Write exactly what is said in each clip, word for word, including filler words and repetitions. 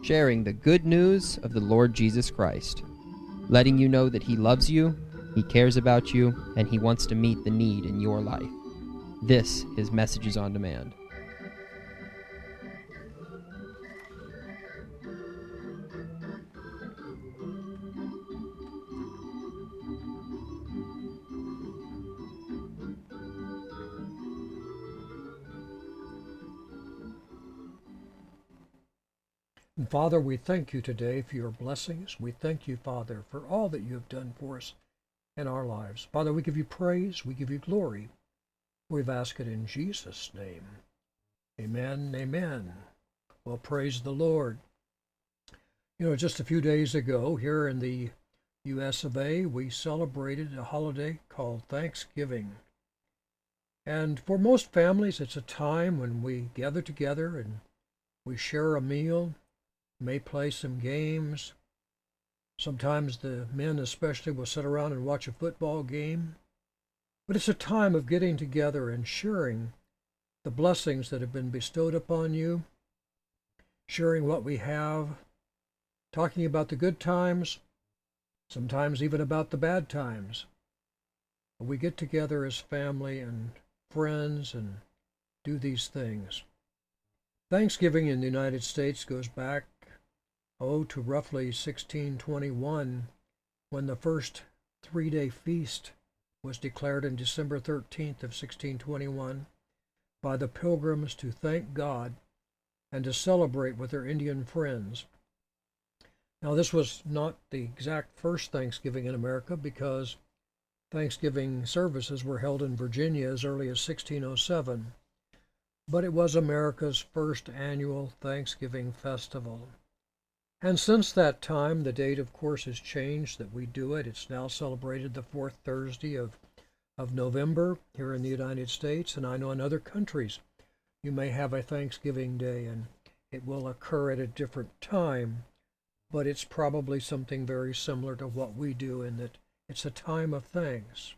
sharing the good news of the Lord Jesus Christ, letting you know that He loves you, He cares about you, and He wants to meet the need in your life. This is Messages on Demand. And Father, we thank you today for your blessings. We thank you, Father, for all that you have done for us in our lives. Father, we give you praise. We give you glory. We've asked it in Jesus' name. Amen. Amen. Well, praise the Lord. You know, just a few days ago here in the U S of A, we celebrated a holiday called Thanksgiving. And for most families, it's a time when we gather together and we share a meal, may play some games. Sometimes the men especially will sit around and watch a football game. But it's a time of getting together and sharing the blessings that have been bestowed upon you, sharing what we have, talking about the good times, sometimes even about the bad times. We get together as family and friends and do these things. Thanksgiving in the United States goes back oh, to roughly sixteen twenty-one, when the first three-day feast was declared on December thirteenth of sixteen twenty-one by the Pilgrims to thank God and to celebrate with their Indian friends. Now, this was not the exact first Thanksgiving in America, because Thanksgiving services were held in Virginia as early as sixteen oh seven, but it was America's first annual Thanksgiving festival. And since that time, the date, of course, has changed that we do it. It's now celebrated the fourth Thursday of, of November here in the United States. And I know in other countries you may have a Thanksgiving Day, and it will occur at a different time. But it's probably something very similar to what we do, in that it's a time of thanks.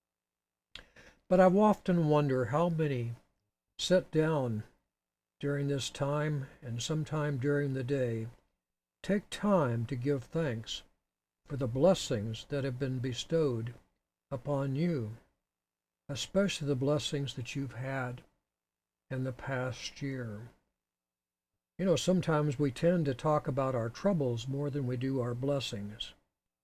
But I've often wondered how many sit down during this time and sometime during the day, take time to give thanks for the blessings that have been bestowed upon you, especially the blessings that you've had in the past year. You know, sometimes we tend to talk about our troubles more than we do our blessings.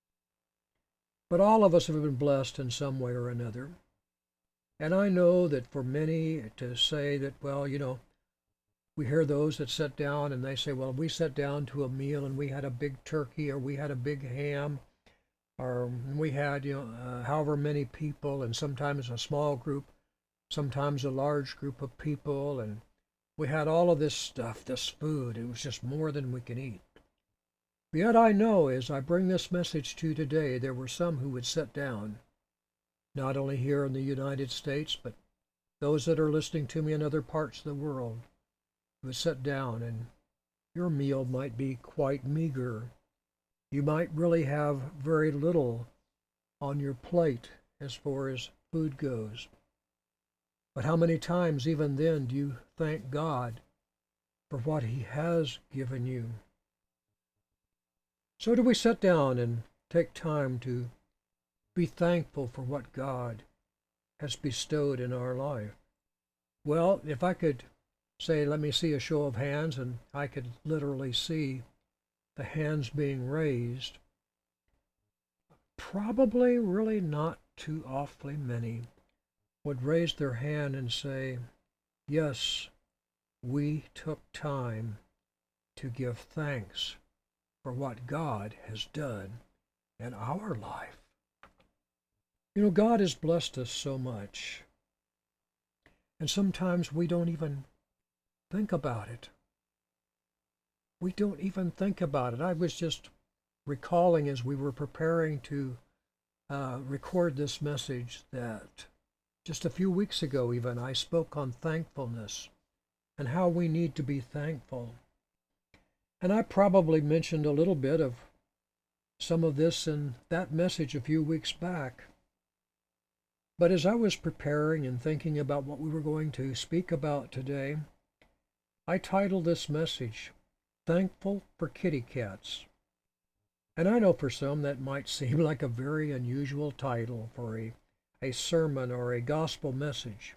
But all of us have been blessed in some way or another. And I know that for many to say that, well, you know, we hear those that sit down and they say, well, we sat down to a meal and we had a big turkey, or we had a big ham, or we had, you know, uh, however many people, and sometimes a small group, sometimes a large group of people, and we had all of this stuff, this food. It was just more than we can eat. But yet I know, as I bring this message to you today, there were some who would sit down, not only here in the United States, but those that are listening to me in other parts of the world, would sit down, and your meal might be quite meager. You might really have very little on your plate as far as food goes. But how many times even then do you thank God for what He has given you? So do we sit down and take time to be thankful for what God has bestowed in our life? Well, if I could say, let me see a show of hands, and I could literally see the hands being raised, probably really not too awfully many would raise their hand and say, yes, we took time to give thanks for what God has done in our life. You know, God has blessed us so much, and sometimes we don't even think about it. We don't even think about it. I was just recalling as we were preparing to uh, record this message that just a few weeks ago even I spoke on thankfulness and how we need to be thankful. And I probably mentioned a little bit of some of this in that message a few weeks back. But as I was preparing and thinking about what we were going to speak about today, I titled this message, thankful for kitty cats. And I know for some that might seem like a very unusual title for a, a sermon or a gospel message.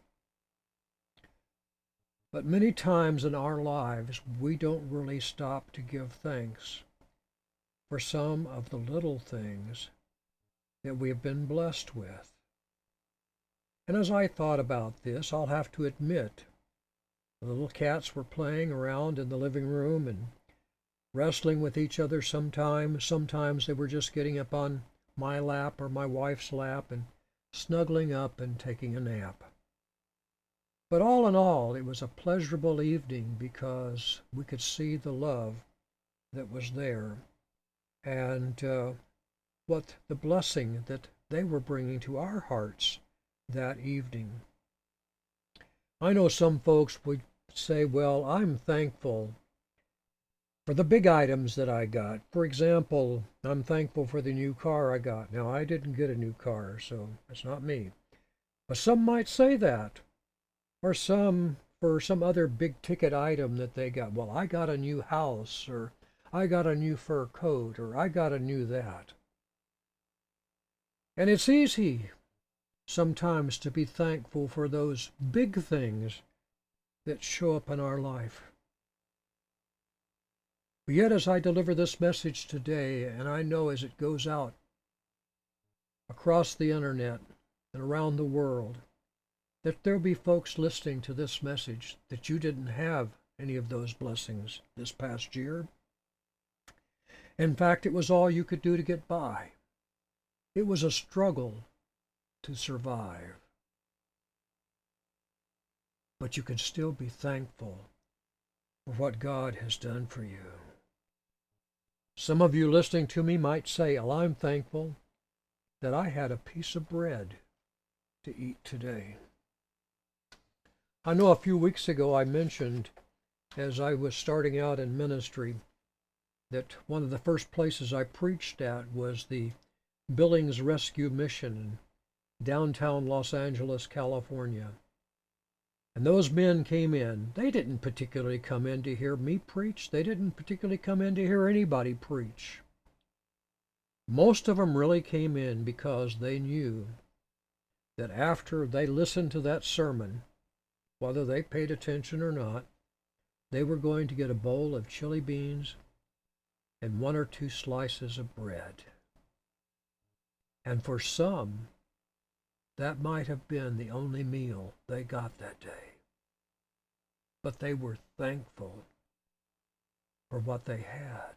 But many times in our lives, we don't really stop to give thanks for some of the little things that we have been blessed with. And as I thought about this, I'll have to admit, the little cats were playing around in the living room and wrestling with each other sometimes. Sometimes they were just getting up on my lap or my wife's lap and snuggling up and taking a nap. But all in all, it was a pleasurable evening because we could see the love that was there and uh, what the blessing that they were bringing to our hearts that evening. I know some folks would say, well, I'm thankful for the big items that I got. For example, I'm thankful for the new car I got. Now, I didn't get a new car, so it's not me. But some might say that. Or some for some other big ticket item that they got. Well, I got a new house, or I got a new fur coat, or I got a new that. And it's easy sometimes to be thankful for those big things that show up in our life. But yet, as I deliver this message today, and I know as it goes out across the internet and around the world, that there'll be folks listening to this message that you didn't have any of those blessings this past year. In fact, it was all you could do to get by. It was a struggle to survive. But you can still be thankful for what God has done for you. Some of you listening to me might say, well, I'm thankful that I had a piece of bread to eat today. I know a few weeks ago I mentioned, as I was starting out in ministry, that one of the first places I preached at was the Billings Rescue Mission in downtown Los Angeles, California. And those men came in. They didn't particularly come in to hear me preach. They didn't particularly come in to hear anybody preach. Most of them really came in because they knew that after they listened to that sermon, whether they paid attention or not, they were going to get a bowl of chili beans and one or two slices of bread. And for some, that might have been the only meal they got that day. But they were thankful for what they had.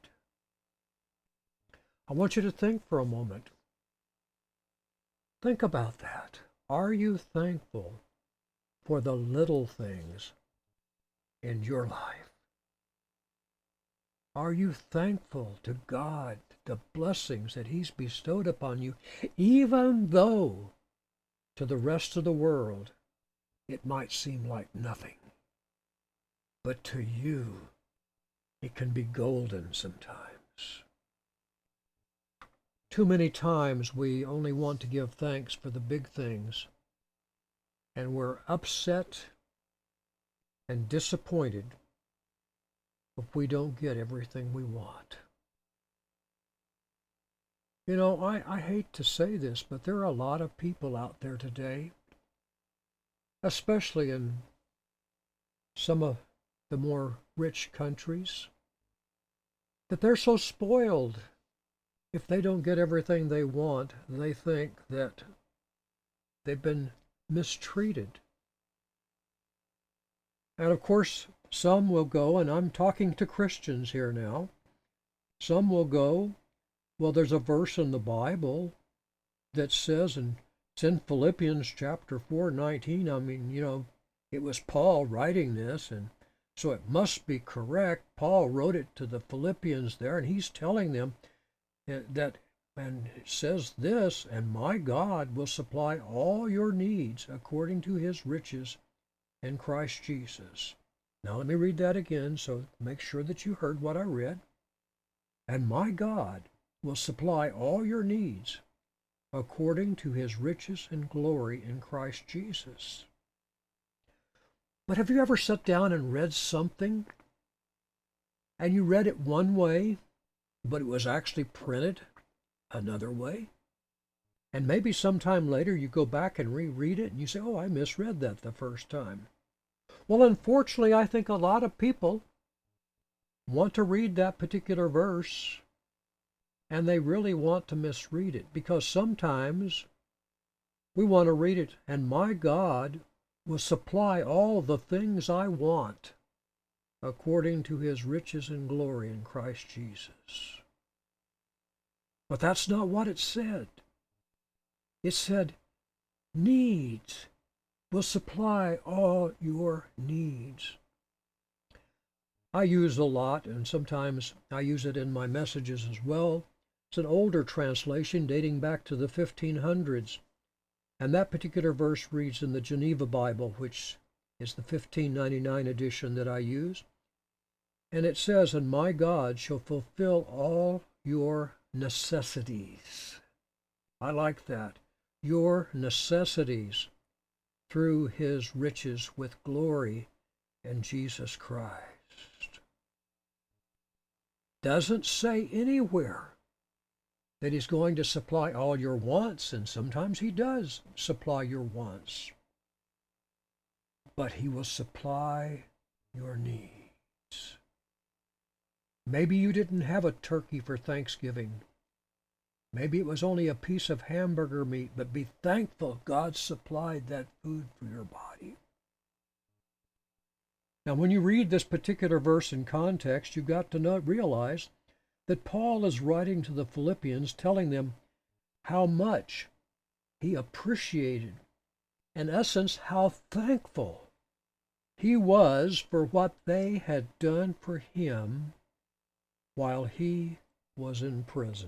I want you to think for a moment. Think about that. Are you thankful for the little things in your life? Are you thankful to God, the blessings that He's bestowed upon you, even though to the rest of the world it might seem like nothing? But to you, it can be golden sometimes. Too many times we only want to give thanks for the big things, and we're upset and disappointed if we don't get everything we want. You know, I, I hate to say this, but there are a lot of people out there today, especially in some of the more rich countries, that they're so spoiled. If they don't get everything they want, they think that they've been mistreated. And of course, some will go, and I'm talking to Christians here now, some will go, well, there's a verse in the Bible that says, and it's in Philippians chapter four, nineteen, I mean, you know, it was Paul writing this, and so it must be correct. Paul wrote it to the Philippians there, and he's telling them that, and it says this, and my God will supply all your needs according to His riches in Christ Jesus. Now let me read that again, so make sure that you heard what I read. And my God will supply all your needs according to His riches and glory in Christ Jesus. But have you ever sat down and read something and you read it one way, but it was actually printed another way. And maybe sometime later you go back and reread it and you say, oh, I misread that the first time. Well, unfortunately, I think a lot of people want to read that particular verse and they really want to misread it, because sometimes we want to read it, and my God will supply all the things I want according to his riches and glory in Christ Jesus. But that's not what it said. It said, needs will supply all your needs. I use a lot, and sometimes I use it in my messages as well. It's an older translation dating back to the fifteen hundreds. And that particular verse reads in the Geneva Bible, which is the fifteen ninety-nine edition that I use. And it says, and my God shall fulfill all your necessities. I like that. Your necessities through his riches with glory in Jesus Christ. Doesn't say anywhere that he's going to supply all your wants, and sometimes he does supply your wants. But he will supply your needs. Maybe you didn't have a turkey for Thanksgiving. Maybe it was only a piece of hamburger meat, but be thankful God supplied that food for your body. Now, when you read this particular verse in context, you've got to know, realize that Paul is writing to the Philippians, telling them how much he appreciated, in essence, how thankful he was for what they had done for him while he was in prison.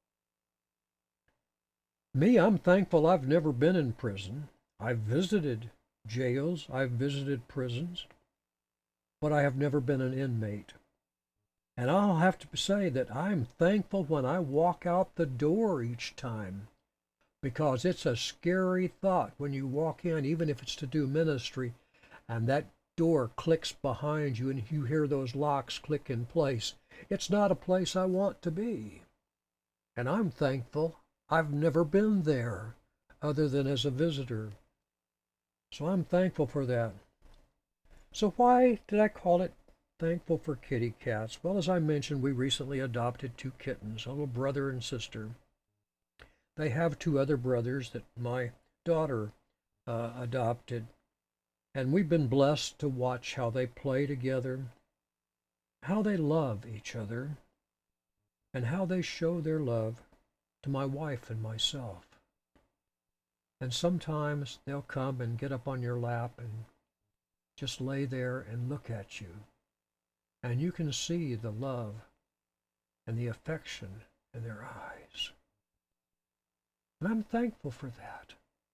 Me, I'm thankful I've never been in prison. I've visited jails, I've visited prisons, but I have never been an inmate. And I'll have to say that I'm thankful when I walk out the door each time, because it's a scary thought when you walk in, even if it's to do ministry, and that door clicks behind you and you hear those locks click in place. It's not a place I want to be. And I'm thankful I've never been there other than as a visitor. So I'm thankful for that. So why did I call it Thankful for Kitty Cats? Well, as I mentioned, we recently adopted two kittens, a little brother and sister. They have two other brothers that my daughter uh, adopted. And we've been blessed to watch how they play together, how they love each other, and how they show their love to my wife and myself. And sometimes they'll come and get up on your lap and just lay there and look at you. And you can see the love and the affection in their eyes. And I'm thankful for that,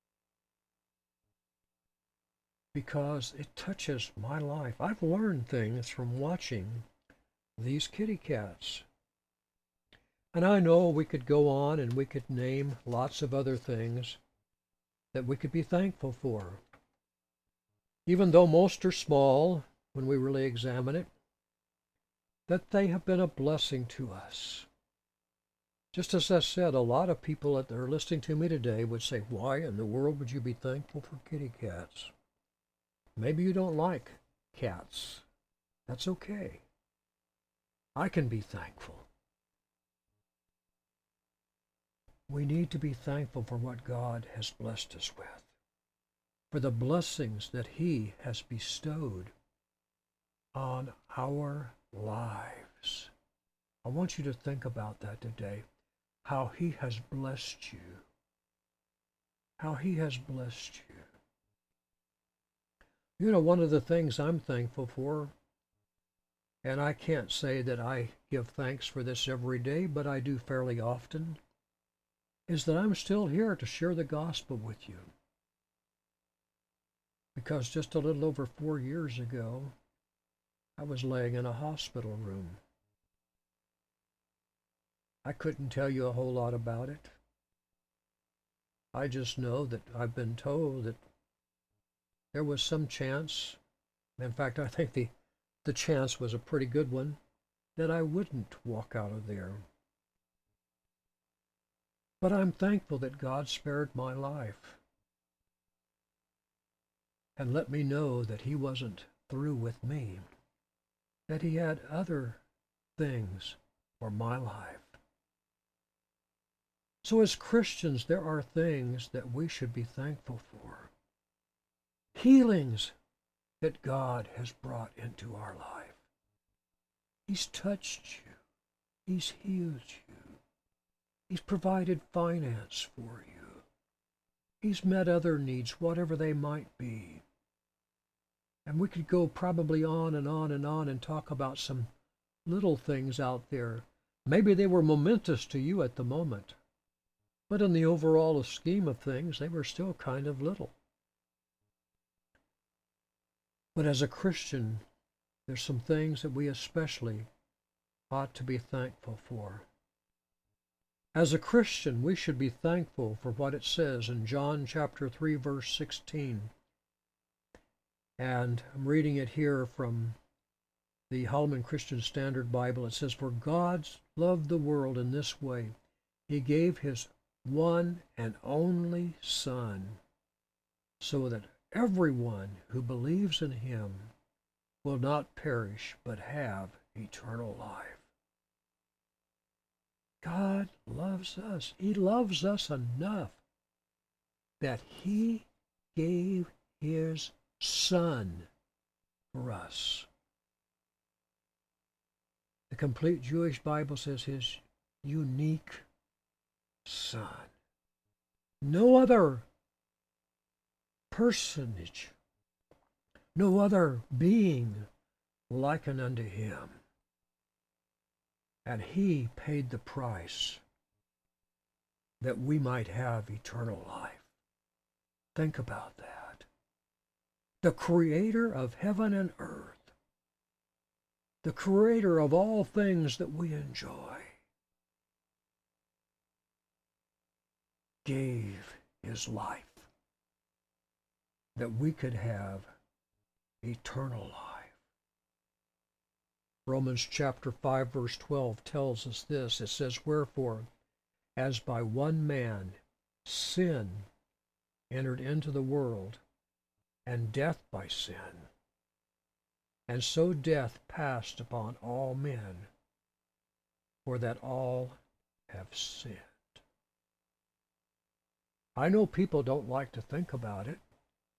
because it touches my life. I've learned things from watching these kitty cats. And I know we could go on and we could name lots of other things that we could be thankful for. Even though most are small, when we really examine it, that they have been a blessing to us. Just as I said, a lot of people that are listening to me today would say, why in the world would you be thankful for kitty cats? Maybe you don't like cats. That's okay. I can be thankful. We need to be thankful for what God has blessed us with, for the blessings that he has bestowed on our lives. I want you to think about that today, how he has blessed you, how he has blessed you. You know, one of the things I'm thankful for, and I can't say that I give thanks for this every day, but I do fairly often, is that I'm still here to share the gospel with you. Because just a little over four years ago, I was laying in a hospital room. I couldn't tell you a whole lot about it. I just know that I've been told that there was some chance. In fact, I think the, the chance was a pretty good one, that I wouldn't walk out of there. But I'm thankful that God spared my life and let me know that He wasn't through with me, that He had other things for my life. So as Christians, there are things that we should be thankful for. Healings that God has brought into our life. He's touched you. He's healed you. He's provided finance for you. He's met other needs, whatever they might be. And we could go probably on and on and on and talk about some little things out there. Maybe they were momentous to you at the moment, but in the overall scheme of things, they were still kind of little. But as a Christian, there's some things that we especially ought to be thankful for. As a Christian, we should be thankful for what it says in John chapter three, verse sixteen. And I'm reading it here from the Holman Christian Standard Bible. It says, "For God loved the world in this way. He gave His one and only Son, so that everyone who believes in Him will not perish, but have eternal life." God loves us. He loves us enough that He gave His Son for us. The complete Jewish Bible says His unique Son. No other personage, no other being likened unto Him. And He paid the price that we might have eternal life. Think about that. The Creator of heaven and earth, the Creator of all things that we enjoy, gave His life that we could have eternal life. Romans chapter five, verse twelve tells us this. It says, "Wherefore, as by one man sin entered into the world, and death by sin, and so death passed upon all men, for that all have sinned." I know people don't like to think about it,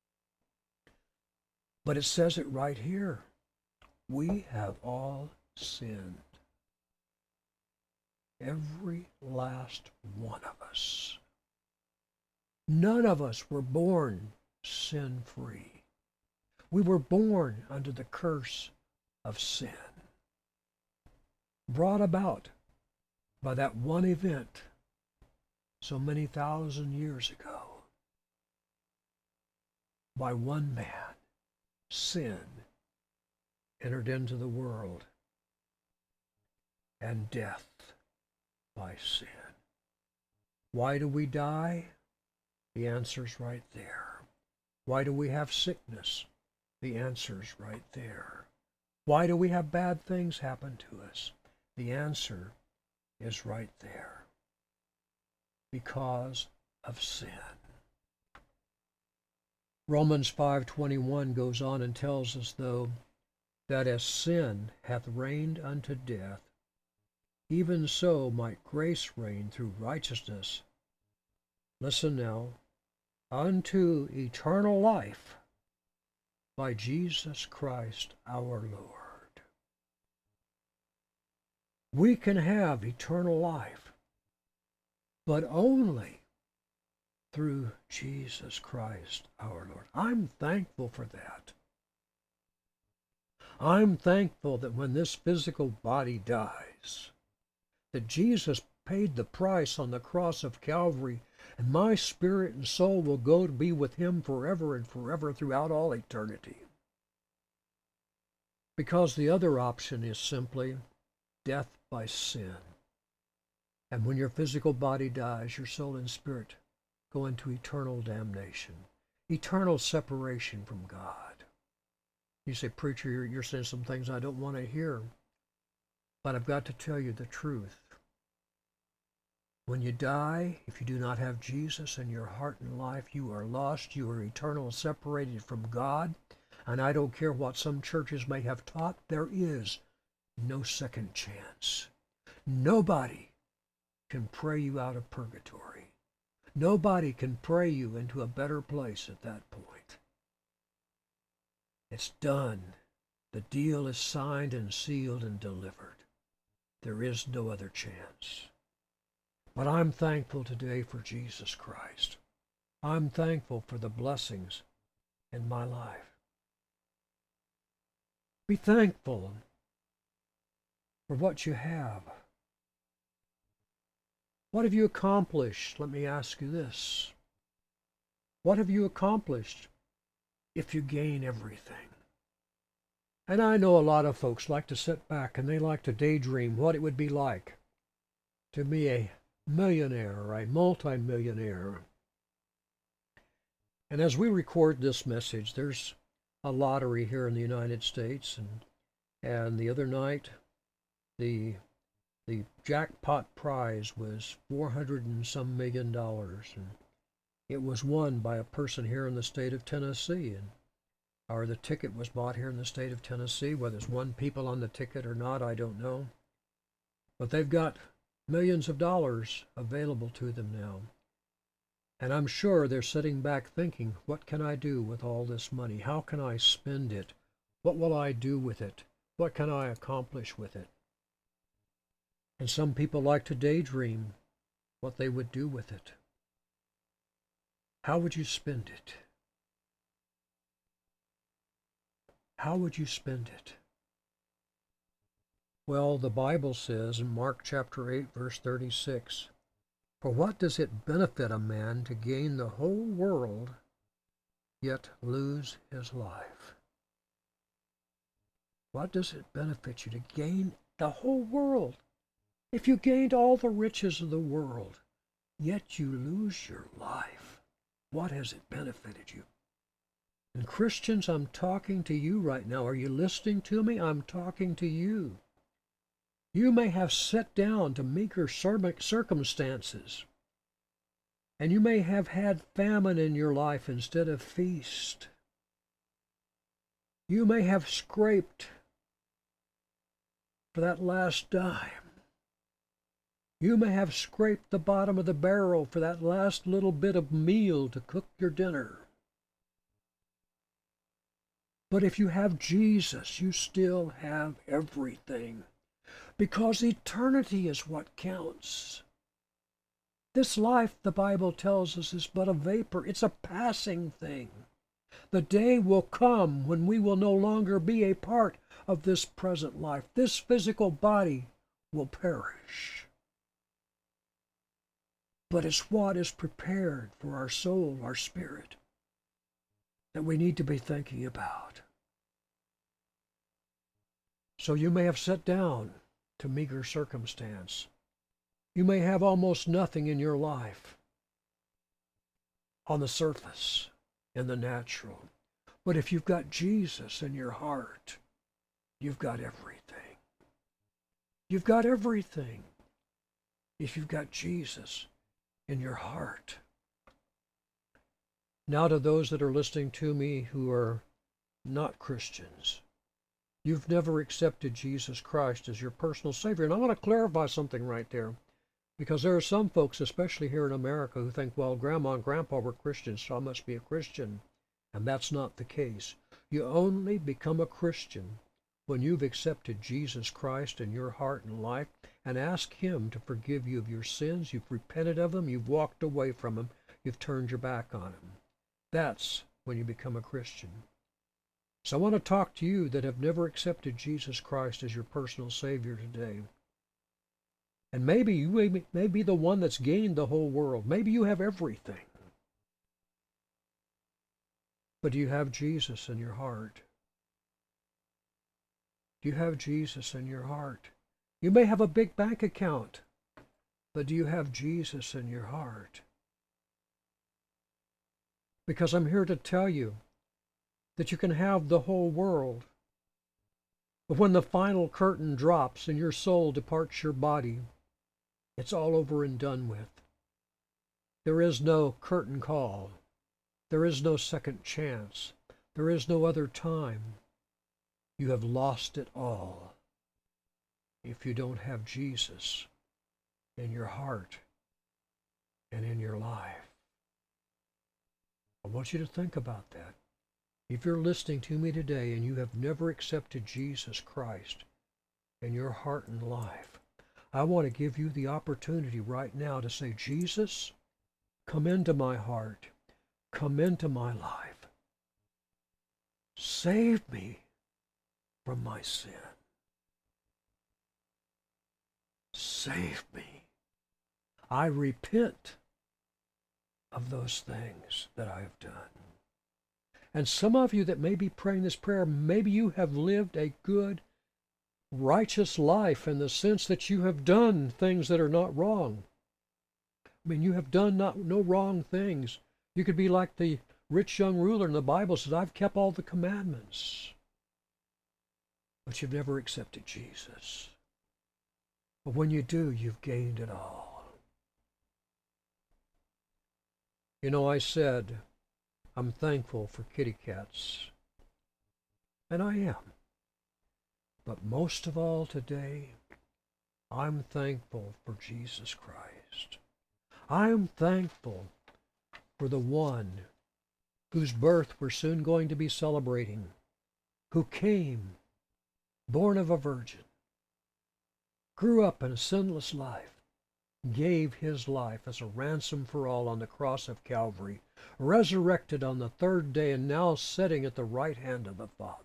but it says it right here. We have all sinned. Every last one of us. None of us were born sin-free. We were born under the curse of sin, brought about by that one event so many thousand years ago. By one man, sin entered into the world, and death by sin. Why do we die? The answer's right there. Why do we have sickness? The answer's right there. Why do we have bad things happen to us? The answer is right there. Because of sin. Romans five twenty-one goes on and tells us, though, that as sin hath reigned unto death, even so might grace reign through righteousness. Listen now, unto eternal life by Jesus Christ our Lord. We can have eternal life, but only through Jesus Christ our Lord. I'm thankful for that. I'm thankful that when this physical body dies, that Jesus paid the price on the cross of Calvary, and my spirit and soul will go to be with Him forever and forever throughout all eternity. Because the other option is simply death by sin. And when your physical body dies, your soul and spirit go into eternal damnation, eternal separation from God. You say, "Preacher, you're, you're saying some things I don't want to hear." But I've got to tell you the truth. When you die, if you do not have Jesus in your heart and life, you are lost. You are eternal, separated from God. And I don't care what some churches may have taught, there is no second chance. Nobody can pray you out of purgatory. Nobody can pray you into a better place at that point. It's done. The deal is signed and sealed and delivered. There is no other chance. But I'm thankful today for Jesus Christ. I'm thankful for the blessings in my life. Be thankful for what you have. What have you accomplished? Let me ask you this. What have you accomplished if you gain everything? And I know a lot of folks like to sit back and they like to daydream what it would be like to be a millionaire or a multimillionaire. And as we record this message, there's a lottery here in the United States, and and the other night the the jackpot prize was four hundred and some million dollars, and it was won by a person here in the state of Tennessee, and or the ticket was bought here in the state of Tennessee. Whether it's one people on the ticket or not, I don't know. But they've got millions of dollars available to them now. And I'm sure they're sitting back thinking, what can I do with all this money? How can I spend it? What will I do with it? What can I accomplish with it? And some people like to daydream what they would do with it. How would you spend it? How would you spend it? Well, the Bible says in Mark chapter eight, verse thirty-six, "For what does it benefit a man to gain the whole world, yet lose his life?" What does it benefit you to gain the whole world? If you gained all the riches of the world, yet you lose your life, what has it benefited you? And Christians, I'm talking to you right now. Are you listening to me? I'm talking to you. You may have sat down to meager circumstances, and you may have had famine in your life instead of feast. You may have scraped for that last dime. You may have scraped the bottom of the barrel for that last little bit of meal to cook your dinner. But if you have Jesus, you still have everything, because eternity is what counts. This life, the Bible tells us, is but a vapor. It's a passing thing. The day will come when we will no longer be a part of this present life. This physical body will perish. But it's what is prepared for our soul, our spirit, that we need to be thinking about. So you may have sat down to meager circumstance. You may have almost nothing in your life on the surface, in the natural. But if you've got Jesus in your heart, you've got everything. You've got everything if you've got Jesus in your heart. Now, to those that are listening to me who are not Christians, you've never accepted Jesus Christ as your personal Savior. And I want to clarify something right there, because there are some folks, especially here in America, who think, well, Grandma and Grandpa were Christians, so I must be a Christian. And that's not the case. You only become a Christian when you've accepted Jesus Christ in your heart and life and ask Him to forgive you of your sins. You've repented of them. You've walked away from them. You've turned your back on Him. That's when you become a Christian. So I want to talk to you that have never accepted Jesus Christ as your personal Savior today. And maybe you may be, may be the one that's gained the whole world. Maybe you have everything. But do you have Jesus in your heart? Do you have Jesus in your heart? You may have a big bank account, but do you have Jesus in your heart? Because I'm here to tell you that you can have the whole world, But when the final curtain drops and your soul departs your body, it's all over and done with. There is no curtain call. There is no second chance. There is no other time. You have lost it all if you don't have Jesus in your heart and in your life. I want you to think about that. If you're listening to me today and you have never accepted Jesus Christ in your heart and life, I want to give you the opportunity right now to say, Jesus, come into my heart. Come into my life. Save me from my sin. Save me. I repent of those things that I have done. And some of you that may be praying this prayer, maybe you have lived a good, righteous life in the sense that you have done things that are not wrong. I mean, you have done not no wrong things. You could be like the rich young ruler in the Bible says, I've kept all the commandments. But you've never accepted Jesus. But when you do, you've gained it all. You know, I said, I'm thankful for kitty cats. And I am. But most of all today, I'm thankful for Jesus Christ. I'm thankful for the one whose birth we're soon going to be celebrating, who came, born of a virgin, grew up in a sinless life, gave his life as a ransom for all on the cross of Calvary, resurrected on the third day, and now sitting at the right hand of the Father.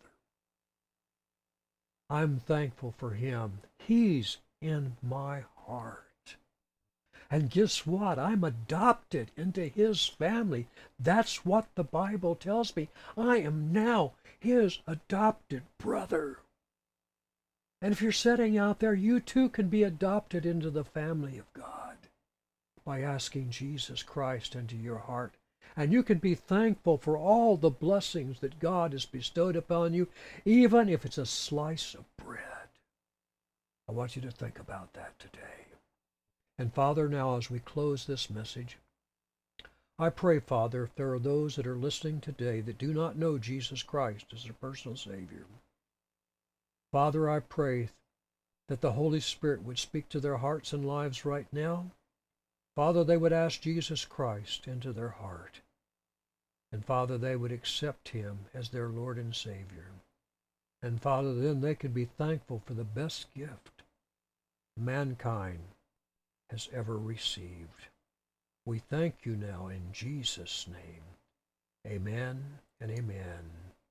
I'm thankful for him. He's in my heart. And guess what? I'm adopted into his family. That's what the Bible tells me. I am now his adopted brother. And if you're sitting out there, you too can be adopted into the family of God by asking Jesus Christ into your heart. And you can be thankful for all the blessings that God has bestowed upon you, even if it's a slice of bread. I want you to think about that today. And Father, now as we close this message, I pray, Father, if there are those that are listening today that do not know Jesus Christ as their personal Savior, Father, I pray that the Holy Spirit would speak to their hearts and lives right now. Father, they would ask Jesus Christ into their heart. And Father, they would accept him as their Lord and Savior. And Father, then they could be thankful for the best gift mankind has ever received. We thank you now in Jesus' name. Amen and amen.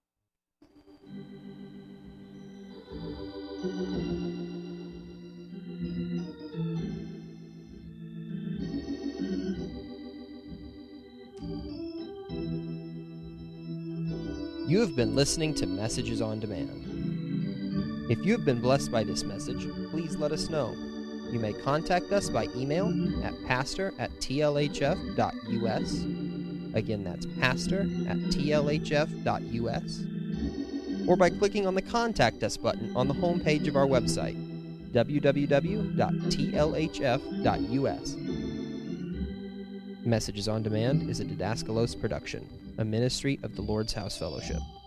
You have been listening to Messages on Demand. If you have been blessed by this message, please let us know. You may contact us by email at pastor at t l h f dot u s. Again, that's pastor at t l h f dot u s. Or by clicking on the Contact Us button on the homepage of our website, w w w dot t l h f dot u s. Messages on Demand is a Didaskalos production, a ministry of the Lord's House Fellowship.